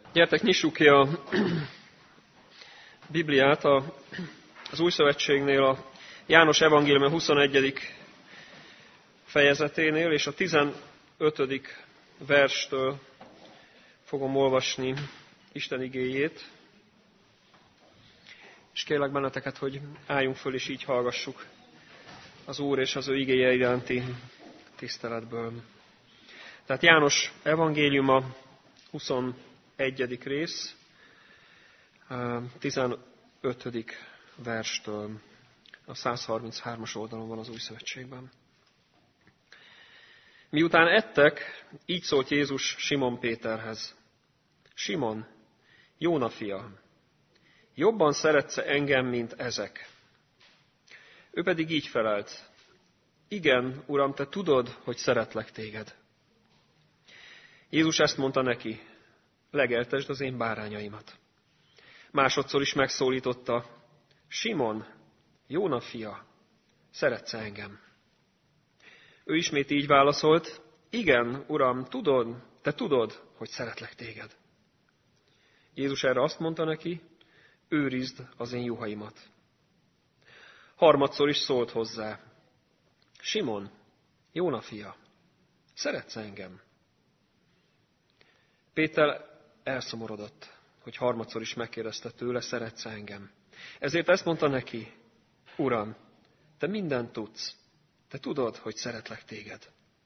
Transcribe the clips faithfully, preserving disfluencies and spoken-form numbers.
Gyertek, nyissuk ki a Bibliát a, az Új Szövetségnél, a János evangélium huszonegyedik fejezeténél, és a tizenötödik verstől fogom olvasni Isten igéjét. És kérlek benneteket, hogy álljunk föl, és így hallgassuk az Úr és az ő igéje iránti tiszteletből. Tehát János evangéliuma huszonegyedik rész, tizenötödik verstől, a száz harminchárom oldalon van az Új Szövetségben. Miután ettek, így szólt Jézus Simon Péterhez. Simon, Jóna fia, jobban szeretsz engem, mint ezek? Ő pedig így felelt. Igen, Uram, te tudod, hogy szeretlek téged. Jézus ezt mondta neki, legeltesd az én bárányaimat. Másodszor is megszólította, Simon, Jóna fia, szeretsz engem? Ő ismét így válaszolt, igen, Uram, tudod, te tudod, hogy szeretlek téged. Jézus erre azt mondta neki, őrizd az én juhaimat. Harmadszor is szólt hozzá, Simon, Jóna fia, szeretsz engem? Péter elszomorodott, hogy harmadszor is megkérdezte tőle, szeretsz engem? Ezért ezt mondta neki, Uram, te mindent tudsz, te tudod, hogy szeretlek téged.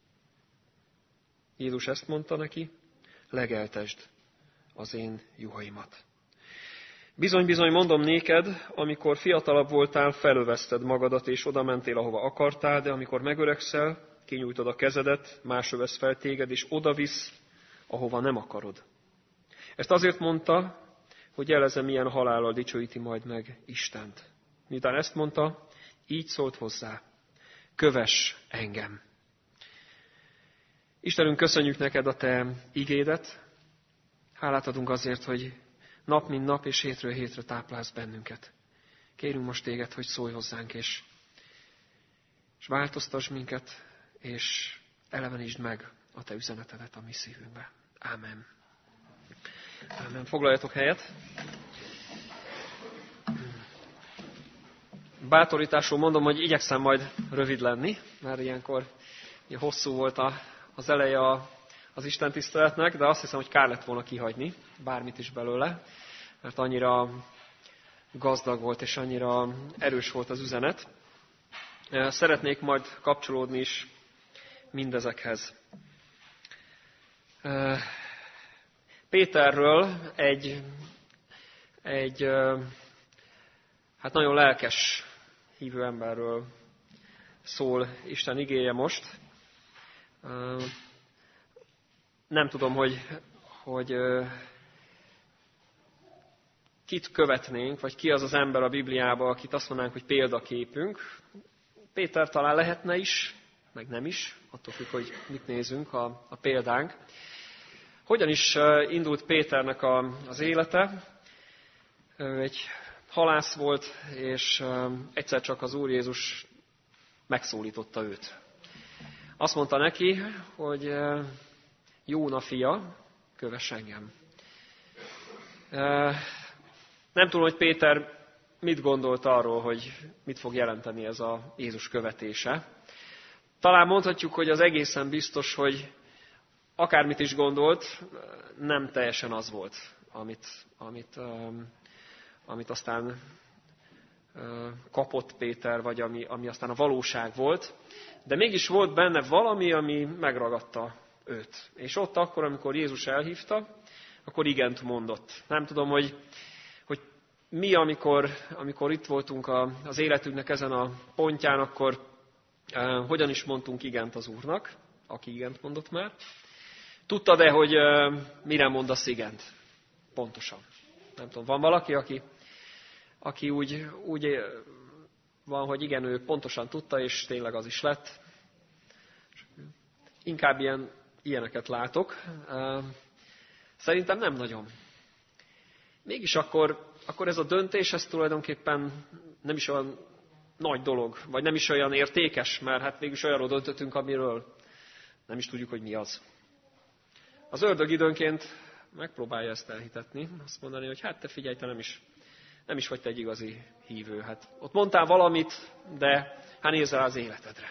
Jézus ezt mondta neki, legeltesd az én juhaimat. Bizony-bizony mondom néked, amikor fiatalabb voltál, felöveszted magadat, és oda mentél, ahova akartál, de amikor megöregszel, kinyújtod a kezedet, más övesz fel téged, és odavisz, ahova nem akarod. Ezt azért mondta, hogy jelezze, milyen halállal dicsőíti majd meg Istent. Miután ezt mondta, így szólt hozzá, kövess engem. Istenünk, köszönjük neked a te igédet, hálát adunk azért, hogy nap mint nap és hétről hétre táplálsz bennünket. Kérünk most téged, hogy szólj hozzánk, és, és változtass minket, és elevenítsd meg a te üzenetedet a mi szívünkbe. Ámen. Ámen. Foglaljatok helyet. Bátorításul mondom, hogy igyekszem majd rövid lenni, mert ilyenkor hosszú volt a, az eleje a, az Isten tiszteletnek, de azt hiszem, hogy kár lett volna kihagyni bármit is belőle, mert annyira gazdag volt és annyira erős volt az üzenet. Szeretnék majd kapcsolódni is mindezekhez. Péterről egy, egy hát nagyon lelkes hívő emberről szól Isten igéje most. Nem tudom, hogy, hogy kit követnénk, vagy ki az az ember a Bibliában, akit azt mondanánk, hogy példaképünk. Péter talán lehetne is, meg nem is, attól függ, hogy mit nézünk a, a példánk. Hogyan is indult Péternek a, az élete? Egy halász volt, és egyszer csak az Úr Jézus megszólította őt. Azt mondta neki, hogy Jóna fia, kövess engem. Nem tudom, hogy Péter mit gondolt arról, hogy mit fog jelenteni ez a Jézus követése. Talán mondhatjuk, hogy az egészen biztos, hogy akármit is gondolt, nem teljesen az volt, amit, amit, amit aztán kapott Péter, vagy ami, ami aztán a valóság volt. De mégis volt benne valami, ami megragadta őt. És ott akkor, amikor Jézus elhívta, akkor igent mondott. Nem tudom, hogy, hogy mi, amikor, amikor itt voltunk a, az életünknek ezen a pontján, akkor eh, hogyan is mondtunk igent az Úrnak, aki igent mondott már. Tudtad-e, hogy eh, mire mondasz igent? Pontosan. Nem tudom, van valaki, aki, aki úgy, úgy van, hogy igen, ő pontosan tudta, és tényleg az is lett. Inkább ilyen, ilyeneket látok. Szerintem nem nagyon. Mégis akkor, akkor ez a döntés, ez tulajdonképpen nem is olyan nagy dolog, vagy nem is olyan értékes, mert hát mégis olyanról döntöttünk, amiről nem is tudjuk, hogy mi az. Az ördög időnként megpróbálja ezt elhitetni, azt mondani, hogy hát te figyelj, te nem is, nem is vagy te egy igazi hívő. Hát ott mondtál valamit, de hát nézz rá az életedre.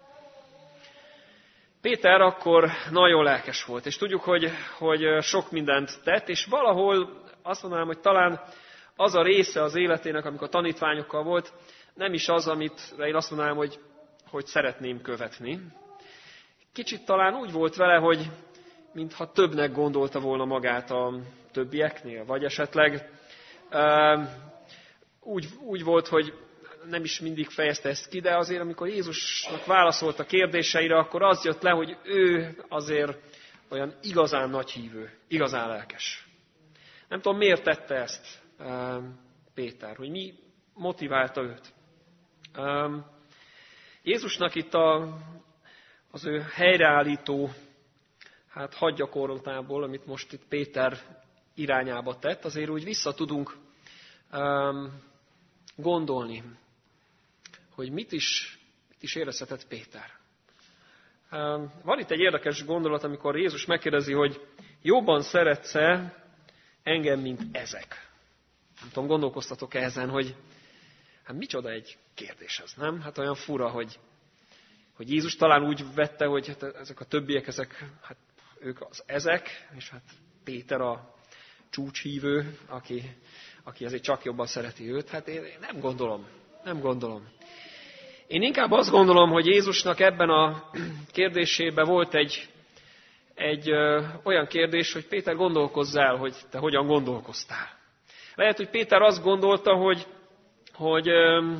Péter akkor nagyon lelkes volt, és tudjuk, hogy, hogy sok mindent tett, és valahol azt mondanám, hogy talán az a része az életének, amikor tanítványokkal volt, nem is az, amit én azt mondanám, hogy, hogy szeretném követni. Kicsit talán úgy volt vele, hogy mintha többnek gondolta volna magát a többieknél, vagy esetleg uh, úgy, úgy volt, hogy nem is mindig fejezte ezt ki, de azért, amikor Jézusnak válaszolt a kérdéseire, akkor az jött le, hogy ő azért olyan igazán nagy hívő, igazán lelkes. Nem tudom, miért tette ezt uh, Péter, hogy mi motiválta őt. Uh, Jézusnak itt a, az ő helyreállító hát hadgyakorlatából, amit most itt Péter irányába tett, azért úgy vissza tudunk um, gondolni, hogy mit is, mit is érezhetett Péter. Um, van itt egy érdekes gondolat, amikor Jézus megkérdezi, hogy jobban szeretsz-e engem, mint ezek? Nem tudom, gondolkoztatok-e ezen, hogy hát micsoda egy kérdés ez, nem? Hát olyan fura, hogy, hogy Jézus talán úgy vette, hogy hát ezek a többiek, ezek, hát ők az ezek, és hát Péter a csúcshívő, aki, aki azért csak jobban szereti őt. Hát én nem gondolom, nem gondolom. Én inkább azt gondolom, hogy Jézusnak ebben a kérdésében volt egy, egy ö, olyan kérdés, hogy Péter, gondolkozz el, hogy te hogyan gondolkoztál. Lehet, hogy Péter azt gondolta, hogy, hogy ö,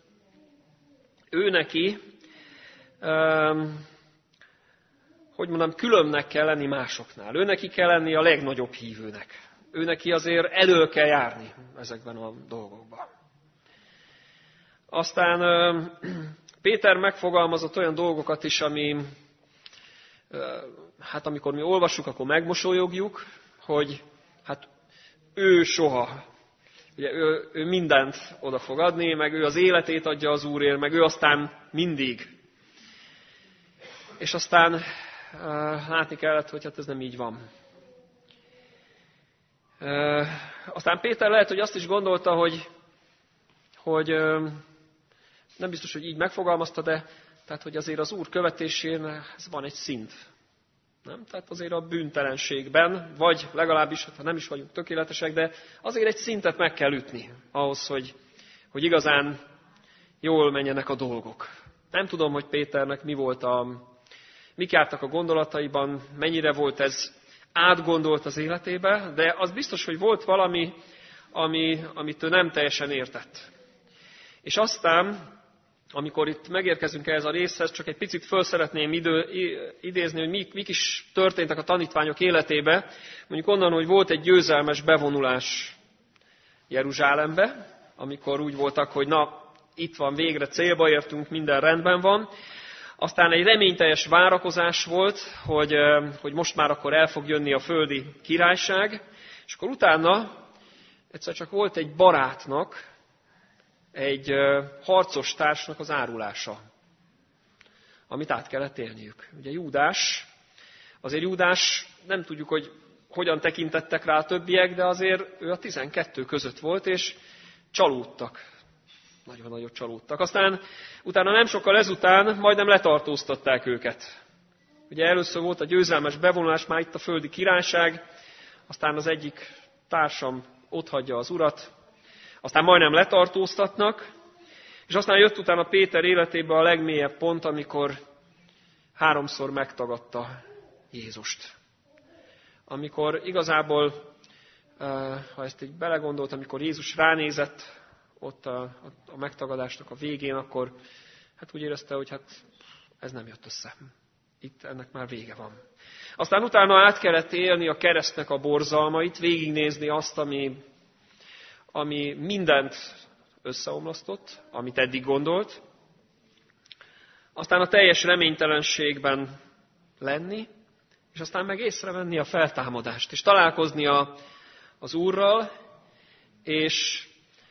ő neki, ö, hogy mondom, különbnek kell lenni másoknál. Ő neki kell lenni a legnagyobb hívőnek. Ő neki azért elő kell járni ezekben a dolgokban. Aztán Péter megfogalmazott olyan dolgokat is, ami, hát amikor mi olvassuk, akkor megmosolyogjuk, hogy hát ő soha, ugye ő, ő mindent oda fog adni, meg ő az életét adja az Úrért, meg ő aztán mindig. És aztán látni kellett, hogy hát ez nem így van. Aztán Péter lehet, hogy azt is gondolta, hogy, hogy nem biztos, hogy így megfogalmazta, de tehát, hogy azért az Úr követésén ez van egy szint. Nem? Tehát azért a bűntelenségben, vagy legalábbis, ha nem is vagyunk tökéletesek, de azért egy szintet meg kell ütni ahhoz, hogy, hogy igazán jól menjenek a dolgok. Nem tudom, hogy Péternek mi volt a, mik jártak a gondolataiban, mennyire volt ez átgondolt az életébe, de az biztos, hogy volt valami, ami, amit ő nem teljesen értett. És aztán, amikor itt megérkezünk ehhez a részhez, csak egy picit föl szeretném idő, idézni, hogy mik, mik is történtek a tanítványok életébe. Mondjuk onnan, hogy volt egy győzelmes bevonulás Jeruzsálembe, amikor úgy voltak, hogy na, itt van, végre célba értünk, minden rendben van. Aztán egy reményteljes várakozás volt, hogy, hogy most már akkor el fog jönni a földi királyság, és akkor utána egyszer csak volt egy barátnak, egy harcos társnak az árulása, amit át kellett élniük. Ugye Júdás, azért Júdás, nem tudjuk, hogy hogyan tekintettek rá a többiek, de azért ő a tizenkettő között volt, és csalódtak. Nagyon nagyot csalódtak. Aztán utána nem sokkal ezután majdnem letartóztatták őket. Ugye először volt a győzelmes bevonulás, már itt a földi királyság, aztán az egyik társam otthagyja az urat, aztán majdnem letartóztatnak, és aztán jött utána Péter életébe a legmélyebb pont, amikor háromszor megtagadta Jézust. Amikor igazából, ha ezt így belegondolt, amikor Jézus ránézett ott a, a megtagadásnak a végén, akkor hát úgy érezte, hogy hát ez nem jött össze. Itt ennek már vége van. Aztán utána át kellett élni a keresztnek a borzalmait, végignézni azt, ami, ami mindent összeomlasztott, amit eddig gondolt. Aztán a teljes reménytelenségben lenni, és aztán meg észrevenni a feltámadást, és találkozni a, az Úrral, és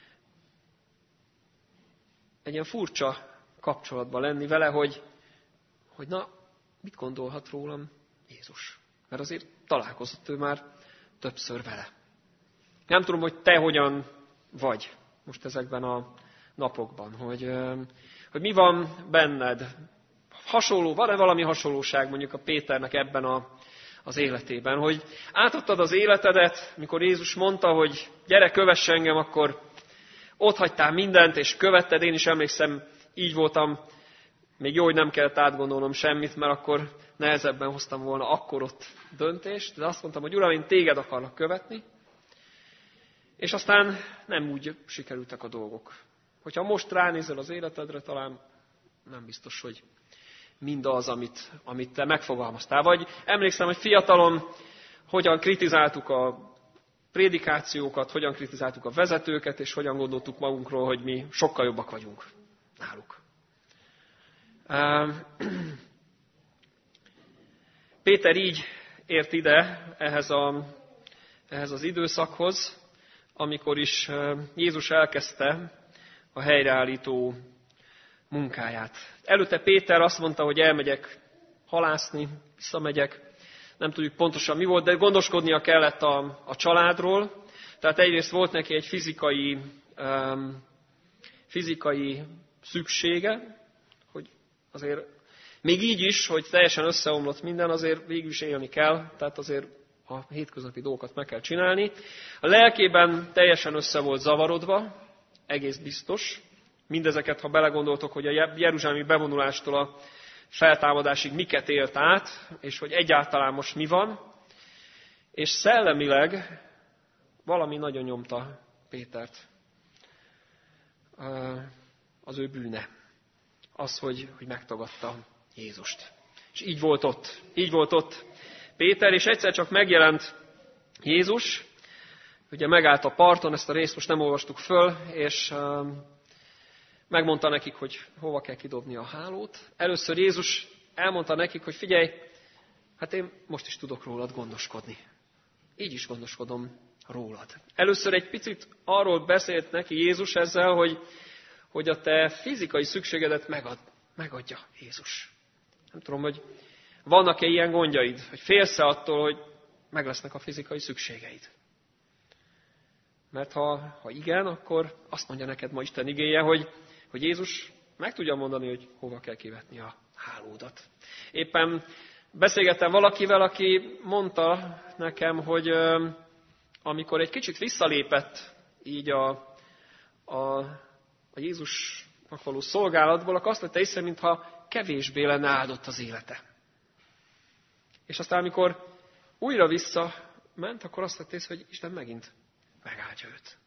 egy ilyen furcsa kapcsolatban lenni vele, hogy, hogy na, mit gondolhat rólam Jézus? Mert azért találkozott ő már többször vele. Nem tudom, hogy te hogyan vagy most ezekben a napokban, hogy, hogy mi van benned. Hasonló, van-e valami hasonlóság mondjuk a Péternek ebben a, az életében, hogy átadtad az életedet, mikor Jézus mondta, hogy gyere, kövess engem, akkor ott hagytál mindent, és követted. Én is emlékszem, így voltam, még jó, hogy nem kellett átgondolnom semmit, mert akkor nehezebben hoztam volna akkor ott döntést, de azt mondtam, hogy Uram, én téged akarlak követni, és aztán nem úgy sikerültek a dolgok. Hogyha most ránézel az életedre, talán nem biztos, hogy mindaz, amit, amit te megfogalmaztál. Vagy emlékszem, hogy fiatalon hogyan kritizáltuk a prédikációkat, hogyan kritizáltuk a vezetőket, és hogyan gondoltuk magunkról, hogy mi sokkal jobbak vagyunk náluk. Péter így ért ide ehhez, a, ehhez az időszakhoz, amikor is Jézus elkezdte a helyreállító munkáját. Előtte Péter azt mondta, hogy elmegyek halászni, visszamegyek, nem tudjuk pontosan mi volt, de gondoskodnia kellett a, a családról. Tehát egyrészt volt neki egy fizikai, um, fizikai szüksége, hogy azért még így is, hogy teljesen összeomlott minden, azért végül is élni kell, tehát azért a hétköznapi dolgokat meg kell csinálni. A lelkében teljesen össze volt zavarodva, egész biztos. Mindezeket, ha belegondoltok, hogy a jeruzsálemi bevonulástól a feltámadásig miket élt át, és hogy egyáltalán most mi van, és szellemileg valami nagyon nyomta Pétert. Az ő bűne. Az, hogy, hogy megtagadta Jézust. És így volt ott. Így volt ott Péter, és egyszer csak megjelent Jézus, ugye megállt a parton, ezt a részt most nem olvastuk föl, és megmondta nekik, hogy hova kell kidobni a hálót. Először Jézus elmondta nekik, hogy figyelj, hát én most is tudok rólad gondoskodni. Így is gondoskodom rólad. Először egy picit arról beszélt neki Jézus ezzel, hogy, hogy a te fizikai szükségedet megad, megadja Jézus. Nem tudom, hogy vannak-e ilyen gondjaid, hogy félsz attól, hogy meg lesznek a fizikai szükségeid. Mert ha, ha igen, akkor azt mondja neked ma Isten igéje, hogy, hogy Jézus meg tudja mondani, hogy hova kell kivetni a hálódat. Éppen beszélgettem valakivel, aki mondta nekem, hogy amikor egy kicsit visszalépett így a, a, a Jézusnak való szolgálatból, akkor azt vette észre, mintha kevésbé lenne áldott az élete. És aztán, amikor újra visszament, akkor azt vette észre, hogy Isten megint megáldja őt.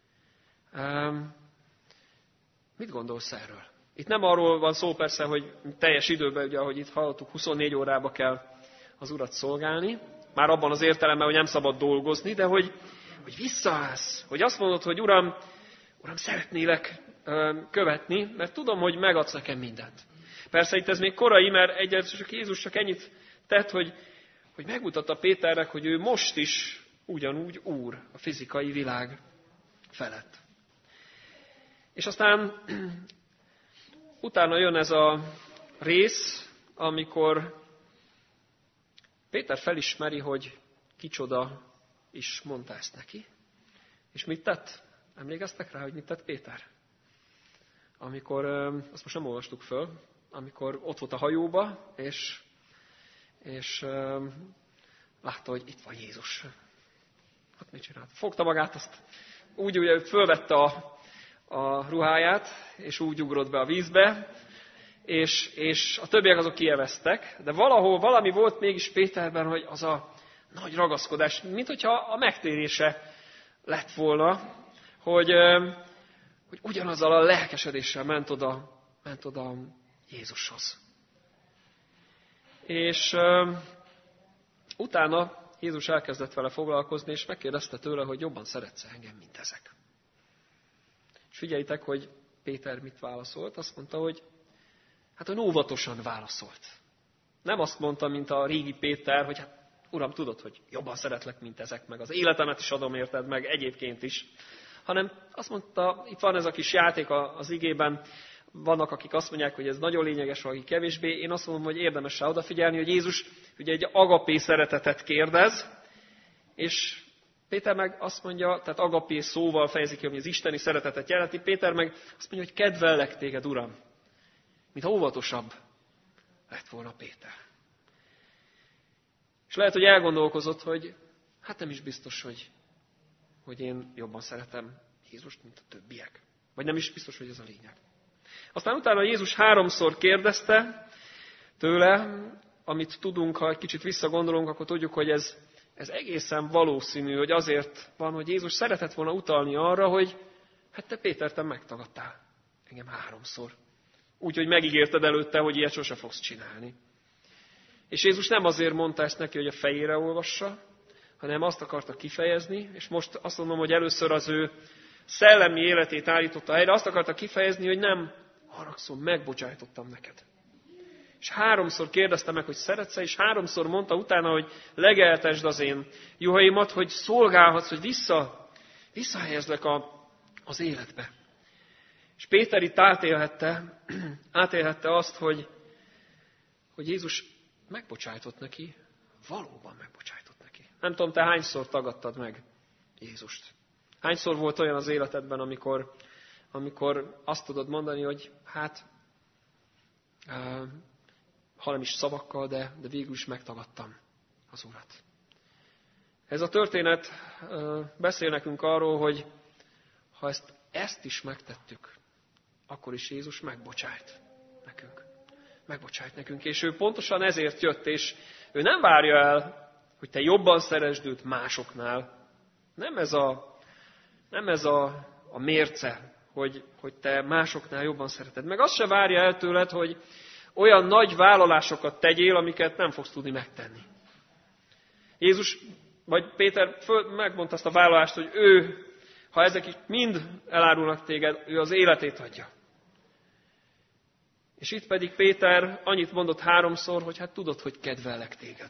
Um, mit gondolsz erről? Itt nem arról van szó persze, hogy teljes időben, ugye, ahogy itt hallottuk, huszonnégy órába kell az Urat szolgálni, már abban az értelemben, hogy nem szabad dolgozni, de hogy, hogy visszaállsz, hogy azt mondod, hogy Uram, Uram, szeretnélek um, követni, mert tudom, hogy megadsz nekem mindent. Persze itt ez még korai, mert egyáltalán csak Jézus csak ennyit tett, hogy, hogy megmutatta Péternek, hogy ő most is ugyanúgy úr a fizikai világ felett. És aztán utána jön ez a rész, amikor Péter felismeri, hogy kicsoda is mondta ezt neki. És mit tett? Emlékeztek rá, hogy mit tett Péter? Amikor, azt most nem olvastuk föl, amikor ott volt a hajóba, és, és látta, hogy itt van Jézus. Hát mit csinált? Fogta magát, azt úgy, úgy fölvette a, a ruháját, és úgy ugrott be a vízbe, és, és a többiek azok kijeveztek, de valahol valami volt mégis Péterben, hogy az a nagy ragaszkodás, mint hogyha a megtérése lett volna, hogy, hogy ugyanazzal a lelkesedéssel ment oda, ment oda Jézushoz. És uh, utána Jézus elkezdett vele foglalkozni, és megkérdezte tőle, hogy jobban szeretsz engem, mint ezek. És figyeljétek, hogy Péter mit válaszolt. Azt mondta, hogy hát olyan óvatosan válaszolt. Nem azt mondta, mint a régi Péter, hogy hát Uram, tudod, hogy jobban szeretlek, mint ezek, meg az életemet is adom érted, meg egyébként is. Hanem azt mondta, itt van ez a kis játék az igében, vannak, akik azt mondják, hogy ez nagyon lényeges, valaki kevésbé. Én azt mondom, hogy érdemes rá odafigyelni, hogy Jézus ugye egy agapé szeretetet kérdez, és Péter meg azt mondja, tehát agapé szóval fejezi ki, ami az isteni szeretetet jelenti. Péter meg azt mondja, hogy kedvellek téged, Uram. Mintha óvatosabb lett volna Péter. És lehet, hogy elgondolkozott, hogy hát nem is biztos, hogy, hogy én jobban szeretem Jézust, mint a többiek. Vagy nem is biztos, hogy ez a lényeg. Aztán utána Jézus háromszor kérdezte tőle, amit tudunk, ha egy kicsit visszagondolunk, akkor tudjuk, hogy ez, ez egészen valószínű, hogy azért van, hogy Jézus szeretett volna utalni arra, hogy hát te Péter, te megtagadtál engem háromszor. Úgyhogy megígérted előtte, hogy ilyet sose fogsz csinálni. És Jézus nem azért mondta ezt neki, hogy a fejére olvassa, hanem azt akarta kifejezni, és most azt mondom, hogy először az ő szellemi életét állította helyre, azt akarta kifejezni, hogy nem haragszom, megbocsájtottam neked. És háromszor kérdezte meg, hogy szeretsz-e, és háromszor mondta utána, hogy legeltesd az én juhaimat, hogy szolgálhatsz, hogy vissza, visszahelyezlek a, az életbe. És Péter itt átélhette, átélhette azt, hogy, hogy Jézus megbocsájtott neki, valóban megbocsájtott neki. Nem tudom, te hányszor tagadtad meg Jézust? Hányszor volt olyan az életedben, amikor, amikor azt tudod mondani, hogy hát, ha nem is szavakkal, de, de végül is megtagadtam az Urat. Ez a történet beszél nekünk arról, hogy ha ezt, ezt is megtettük, akkor is Jézus megbocsájt nekünk. Megbocsájt nekünk, és ő pontosan ezért jött, és ő nem várja el, hogy te jobban szeresd őt másoknál. Nem ez a, nem ez a, a mérce, hogy, hogy te másoknál jobban szereted. Meg azt se várja el tőled, hogy olyan nagy vállalásokat tegyél, amiket nem fogsz tudni megtenni. Jézus, vagy Péter föl, megmondta azt a vállalást, hogy ő, ha ezek is mind elárulnak téged, ő az életét adja. És itt pedig Péter annyit mondott háromszor, hogy hát tudod, hogy kedvellek téged.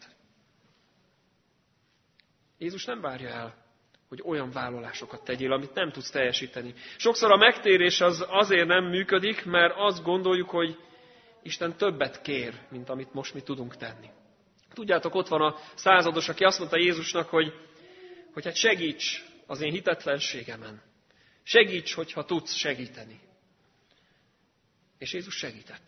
Jézus nem várja el, hogy olyan vállalásokat tegyél, amit nem tudsz teljesíteni. Sokszor a megtérés az azért nem működik, mert azt gondoljuk, hogy Isten többet kér, mint amit most mi tudunk tenni. Tudjátok, ott van a százados, aki azt mondta Jézusnak, hogy, hogy hát segíts az én hitetlenségemen. Segíts, hogyha tudsz segíteni. És Jézus segített.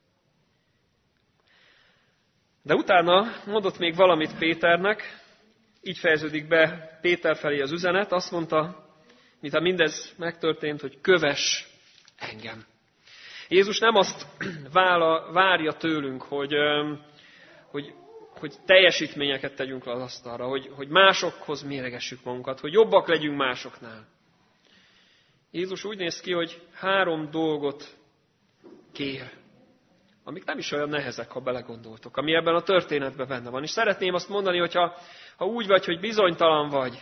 De utána mondott még valamit Péternek, így fejeződik be Péter felé az üzenet, azt mondta, mintha mindez megtörtént, hogy kövess engem. Jézus nem azt vála, várja tőlünk, hogy, hogy, hogy teljesítményeket tegyünk le az asztalra, hogy, hogy másokhoz méregessük magunkat, hogy jobbak legyünk másoknál. Jézus úgy néz ki, hogy három dolgot kér, amik nem is olyan nehezek, ha belegondoltok, ami ebben a történetben benne van. És szeretném azt mondani, hogyha ha úgy vagy, hogy bizonytalan vagy,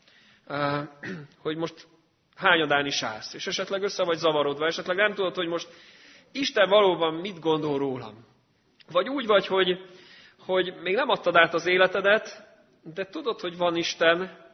hogy most hányadán is állsz, és esetleg össze vagy zavarodva, esetleg nem tudod, hogy most Isten valóban mit gondol rólam. Vagy úgy vagy, hogy, hogy még nem adtad át az életedet, de tudod, hogy van Isten,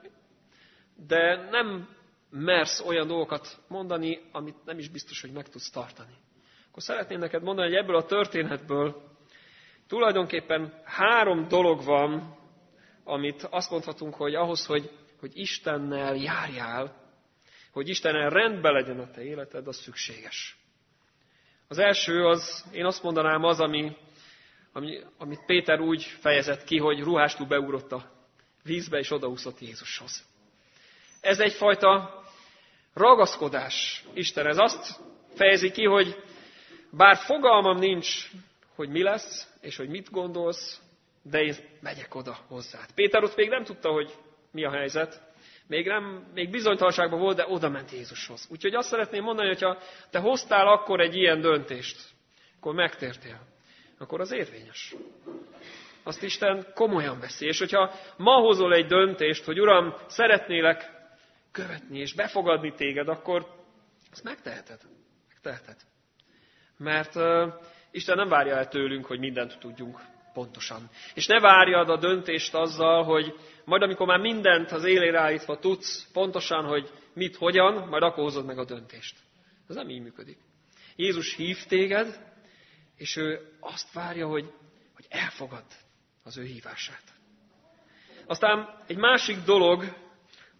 de nem mersz olyan dolgokat mondani, amit nem is biztos, hogy meg tudsz tartani. Akkor szeretném neked mondani, hogy ebből a történetből tulajdonképpen három dolog van, amit azt mondhatunk, hogy ahhoz, hogy, hogy Istennel járjál, hogy Istennel rendben legyen a te életed, az szükséges. Az első az, én azt mondanám az, ami, ami, amit Péter úgy fejezett ki, hogy ruhástól beugrott a vízbe, és odaúszott Jézushoz. Ez egyfajta ragaszkodás Istenhez. Azt fejezi ki, hogy bár fogalmam nincs, hogy mi lesz, és hogy mit gondolsz, de én megyek oda hozzád. Péter ott még nem tudta, hogy mi a helyzet. Még, nem, még bizonytalanságban volt, de oda ment Jézushoz. Úgyhogy azt szeretném mondani, hogy ha te hoztál akkor egy ilyen döntést, akkor megtértél, akkor az érvényes. Azt Isten komolyan veszi. És hogyha ma hozol egy döntést, hogy Uram, szeretnélek követni és befogadni téged, akkor azt megteheted. Megteheted. Mert uh, Isten nem várja el tőlünk, hogy mindent tudjunk pontosan. És ne várjad a döntést azzal, hogy majd amikor már mindent az élére állítva tudsz pontosan, hogy mit, hogyan, majd akkor hozod meg a döntést. Ez nem így működik. Jézus hív téged, és ő azt várja, hogy, hogy elfogadd az ő hívását. Aztán egy másik dolog,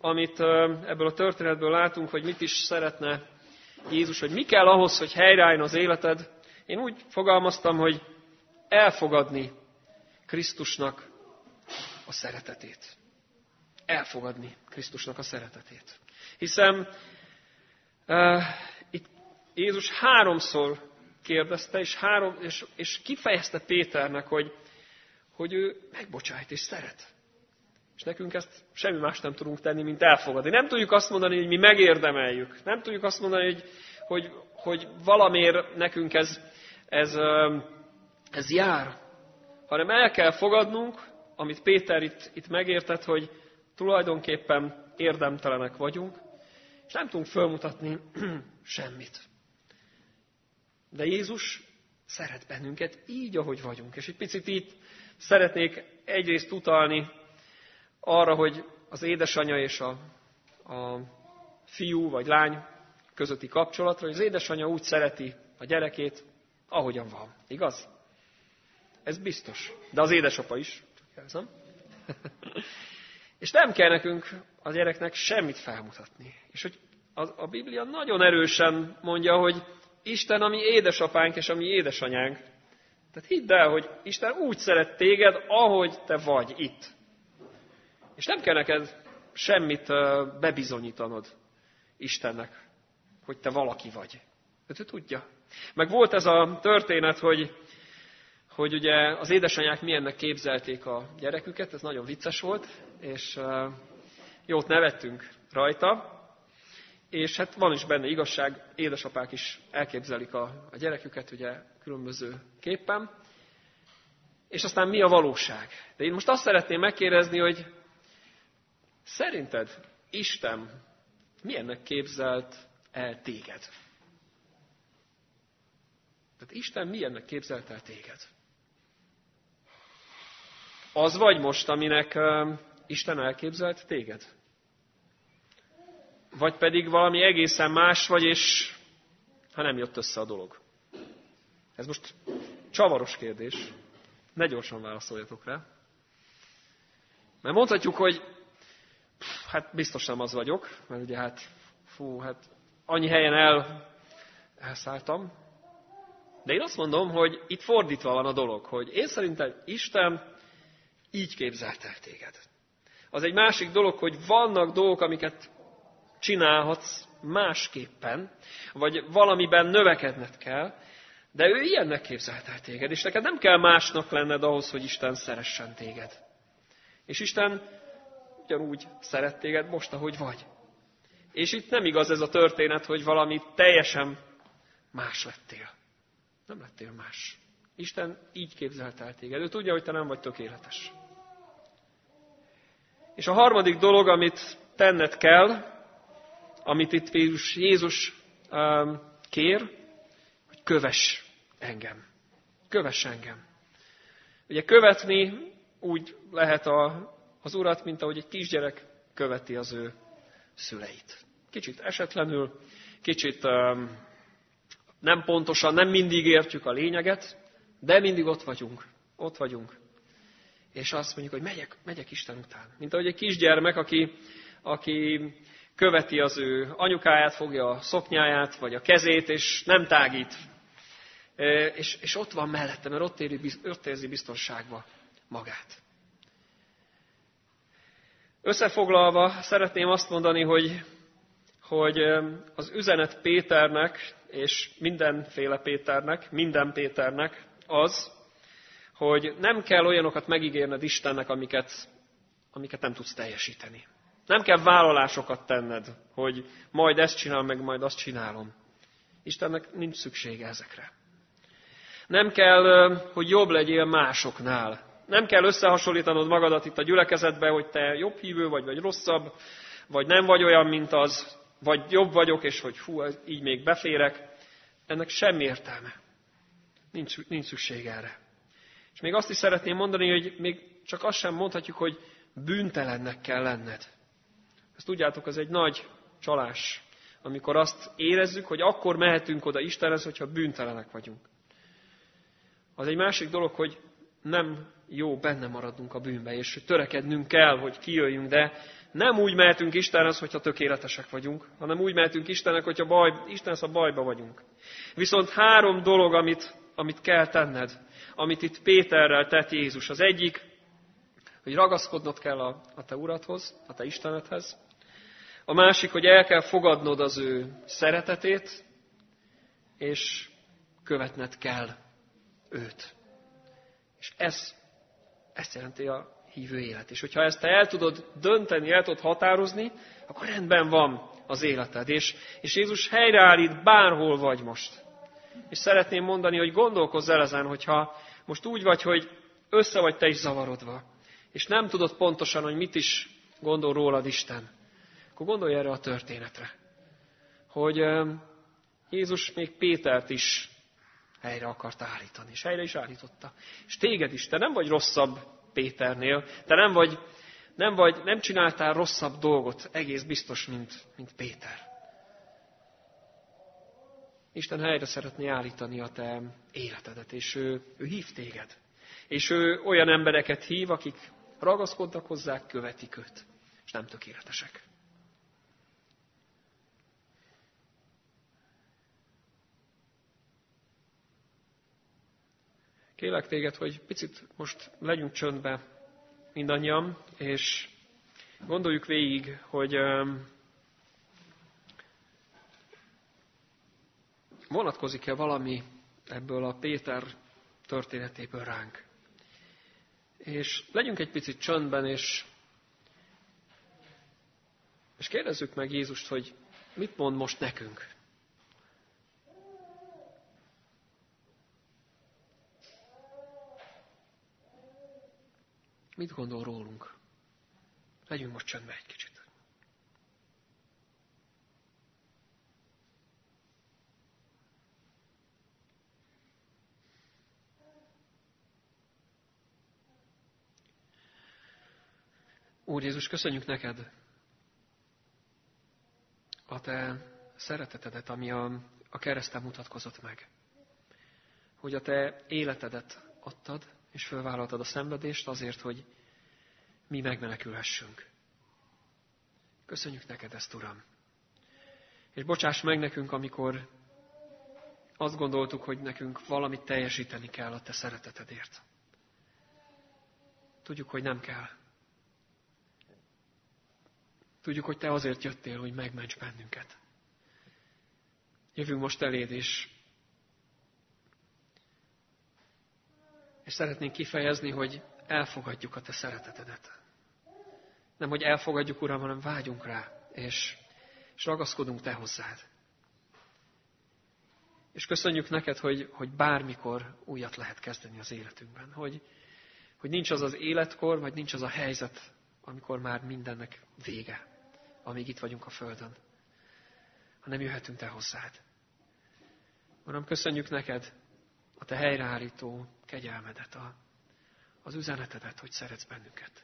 amit ebből a történetből látunk, hogy mit is szeretne Jézus, hogy mi kell ahhoz, hogy helyreálljon az életed. Én úgy fogalmaztam, hogy elfogadni Krisztusnak a szeretetét. Elfogadni Krisztusnak a szeretetét. Hiszen uh, itt Jézus háromszor kérdezte, és, három, és, és kifejezte Péternek, hogy, hogy ő megbocsájt és szeret. És nekünk ezt semmi más nem tudunk tenni, mint elfogadni. Nem tudjuk azt mondani, hogy mi megérdemeljük. Nem tudjuk azt mondani, hogy, hogy, hogy valamiért nekünk ez, ez, ez jár. Hanem el kell fogadnunk, amit Péter itt, itt megértett, hogy tulajdonképpen érdemtelenek vagyunk, és nem tudunk fölmutatni semmit. De Jézus szeret bennünket így, ahogy vagyunk. És egy picit itt szeretnék egyrészt utalni arra, hogy az édesanya és a, a fiú vagy lány közötti kapcsolatra, hogy az édesanya úgy szereti a gyerekét, ahogyan van. Igaz? Ez biztos. De az édesapa is. Ez nem? És nem kell nekünk a gyereknek semmit felmutatni. És hogy a, a Biblia nagyon erősen mondja, hogy Isten a mi édesapánk és a mi édesanyánk. Tehát hidd el, hogy Isten úgy szeret téged, ahogy te vagy itt. És nem kell neked semmit bebizonyítanod Istennek, hogy te valaki vagy. De ő tudja. Meg volt ez a történet, hogy, hogy ugye az édesanyák milyennek képzelték a gyereküket, ez nagyon vicces volt, és jót nevettünk rajta, és hát van is benne igazság, édesapák is elképzelik a, a gyereküket ugye különböző képpen, és aztán mi a valóság. De én most azt szeretném megkérdezni, hogy szerinted Isten milyennek képzelt el téged? Tehát Isten milyennek képzelt el téged? Az vagy most, aminek uh, Isten elképzelt téged? Vagy pedig valami egészen más vagy, és ha nem jött össze a dolog. Ez most csavaros kérdés. Ne gyorsan válaszoljatok rá. Mert mondhatjuk, hogy pff, hát biztos nem az vagyok, mert ugye hát, fú, hát annyi helyen el, elszálltam. De én azt mondom, hogy itt fordítva van a dolog, hogy én szerintem Isten így képzelt el téged. Az egy másik dolog, hogy vannak dolgok, amiket csinálhatsz másképpen, vagy valamiben növekedned kell, de ő ilyennek képzelt el téged, és neked nem kell másnak lenned ahhoz, hogy Isten szeressen téged. És Isten ugyanúgy szeret téged most, ahogy vagy. És itt nem igaz ez a történet, hogy valami teljesen más lettél. Nem lettél más. Isten így képzelt el téged. Ő tudja, hogy te nem vagy tökéletes. És a harmadik dolog, amit tenned kell, amit itt Jézus um, kér, hogy kövess engem. Kövess engem. Ugye követni úgy lehet a, az Urat, mint ahogy egy kisgyerek követi az ő szüleit. Kicsit esetlenül, kicsit um, nem pontosan, nem mindig értjük a lényeget, de mindig ott vagyunk. Ott vagyunk. És azt mondjuk, hogy megyek, megyek Isten után. Mint ahogy egy kisgyermek, aki, aki követi az ő anyukáját, fogja a szoknyáját, vagy a kezét, és nem tágít. És, és ott van mellette, mert ott, éri, ott érzi biztonságba magát. Összefoglalva szeretném azt mondani, hogy, hogy az üzenet Péternek, és mindenféle Péternek, minden Péternek az, hogy nem kell olyanokat megígérned Istennek, amiket, amiket nem tudsz teljesíteni. Nem kell vállalásokat tenned, hogy majd ezt csinálom, meg majd azt csinálom. Istennek nincs szüksége ezekre. Nem kell, hogy jobb legyél másoknál. Nem kell összehasonlítanod magadat itt a gyülekezetbe, hogy te jobb hívő vagy, vagy rosszabb, vagy nem vagy olyan, mint az, vagy jobb vagyok, és hogy hú, így még beférek. Ennek semmi értelme. Nincs, nincs szükség erre. És még azt is szeretném mondani, hogy még csak azt sem mondhatjuk, hogy bűntelennek kell lenned. Ezt tudjátok, ez egy nagy csalás, amikor azt érezzük, hogy akkor mehetünk oda Istenhez, hogyha bűntelenek vagyunk. Az egy másik dolog, hogy nem jó benne maradnunk a bűnbe, és hogy törekednünk kell, hogy kijöjjünk, de nem úgy mehetünk Istenhez, hogyha tökéletesek vagyunk, hanem úgy mehetünk Istennek, hogyha baj, Istenhez, ha bajba vagyunk. Viszont három dolog, amit, amit kell tenned, amit itt Péterrel tett Jézus. Az egyik, hogy ragaszkodnod kell a, a te Uradhoz, a te Istenedhez. A másik, hogy el kell fogadnod az ő szeretetét, és követned kell őt. És ez, ezt jelenti a hívő élet. És hogyha ezt te el tudod dönteni, el tudod határozni, akkor rendben van az életed. És, és Jézus helyreállít, bárhol vagy most. És szeretném mondani, hogy gondolkozz el ezen, hogyha most úgy vagy, hogy össze vagy te is zavarodva, és nem tudod pontosan, hogy mit is gondol rólad Isten, akkor gondolj erre a történetre. Hogy Jézus még Pétert is helyre akart állítani, és helyre is állította. És téged is, te nem vagy rosszabb Péternél, te nem vagy, nem vagy, nem csináltál rosszabb dolgot, egész biztos, mint, mint Péter. Isten helyre szeretné állítani a te életedet, és ő, ő hív téged. És ő olyan embereket hív, akik ragaszkodnak hozzá, követik őt, és nem tökéletesek. Kérlek téged, hogy picit most legyünk csöndbe mindannyian, és gondoljuk végig, hogy vonatkozik-e valami ebből a Péter történetéből ránk. És legyünk egy picit csöndben, és, és kérdezzük meg Jézust, hogy mit mond most nekünk. Mit gondol rólunk? Legyünk most csöndben egy kicsit. Úr Jézus, köszönjük neked a te szeretetedet, ami a, a kereszten mutatkozott meg. Hogy a te életedet adtad, és fölvállaltad a szenvedést azért, hogy mi megmenekülhessünk. Köszönjük neked ezt, Uram. És bocsáss meg nekünk, amikor azt gondoltuk, hogy nekünk valamit teljesíteni kell a te szeretetedért. Tudjuk, hogy nem kell. Tudjuk, hogy te azért jöttél, hogy megments bennünket. Jövünk most eléd, és, és szeretnénk kifejezni, hogy elfogadjuk a te szeretetedet. Nem, hogy elfogadjuk, Uram, hanem vágyunk rá, és, és ragaszkodunk te hozzád. És köszönjük neked, hogy, hogy bármikor újat lehet kezdeni az életünkben. Hogy, hogy nincs az az életkor, vagy nincs az a helyzet, amikor már mindennek vége, amíg itt vagyunk a földön, hanem jöhetünk te hozzád. Uram, köszönjük neked a te helyreállító kegyelmedet, a, az üzenetedet, hogy szeretsz bennünket.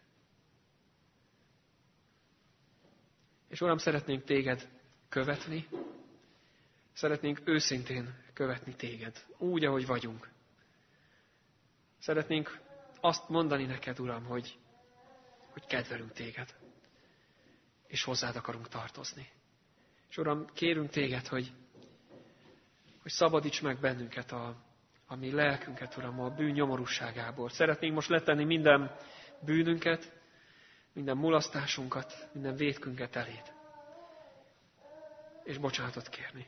És Uram, szeretnénk téged követni, szeretnénk őszintén követni téged, úgy, ahogy vagyunk. Szeretnénk azt mondani neked, Uram, hogy, hogy kedvelünk téged, és hozzád akarunk tartozni. És Uram, kérünk téged, hogy, hogy szabadíts meg bennünket, a, a mi lelkünket, Uram, a bűn nyomorúságából. Szeretnénk most letenni minden bűnünket, minden mulasztásunkat, minden vétkünket eléd. És bocsánatot kérni.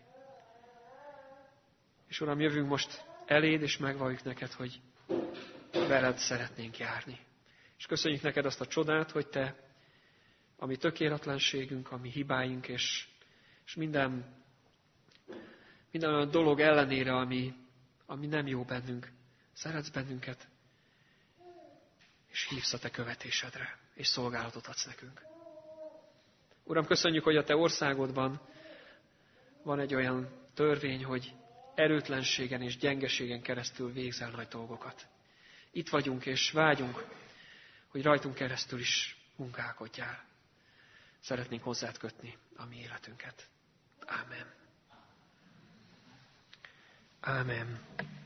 És Uram, jövünk most eléd, és megvalljuk neked, hogy veled szeretnénk járni. És köszönjük neked azt a csodát, hogy te, a mi tökéletlenségünk, a mi hibáink, és, és minden, minden olyan dolog ellenére, ami, ami nem jó bennünk, szeretsz bennünket, és hívsz a te követésedre, és szolgálatot adsz nekünk. Uram, köszönjük, hogy a te országodban van egy olyan törvény, hogy erőtlenségen és gyengeségen keresztül végzel nagy dolgokat. Itt vagyunk, és vágyunk, hogy rajtunk keresztül is munkálkodjál. Szeretnénk hozzád kötni a mi életünket. Ámen. Ámen.